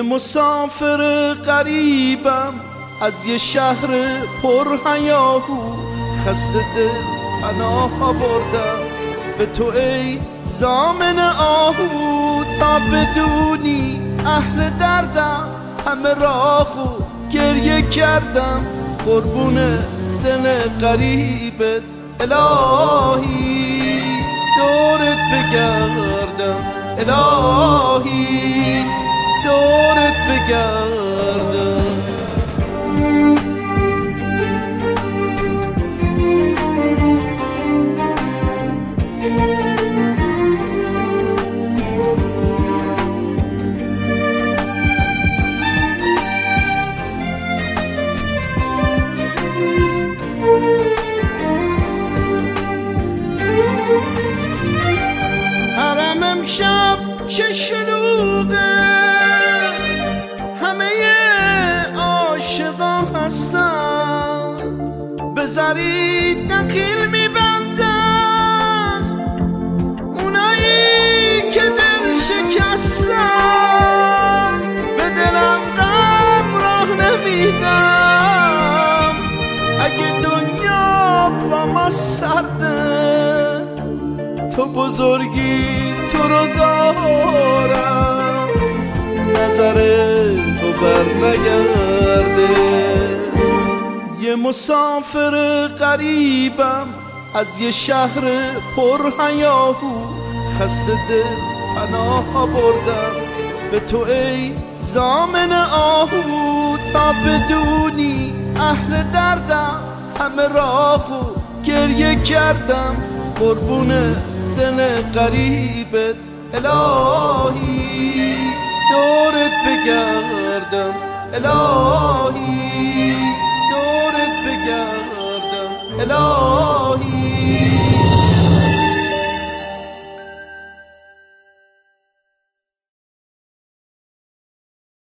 مسافر غریبم از یه شهر پر هیاهو، خسته دل پناه آوردم به تو ای ضامن آهو. تا بدونی اهل دردم همه راهو گریه کردم قربون دل غریبت. الهی دورت بگردم، الهی دورت بگردم. حرم امشب چه شلوغه، همه عاشقا هستن، به زری نخیل میبندن اونایی که دل شکستن. به دلم غم راه نمیدم اگه دنیا با ما سرده، تو بزرگی تو رو دارم، نظر تو بر نگرده. یه مسافر غریبم از یه شهر پر هیاهو، خسته دل پناه آوردم به تو ای ضامن آهو. تا بدونی اهل دردم همه راهو گریه کردم قربون دل غریبت. الهی دورت بگردم، الهی دورت بگردم، الهی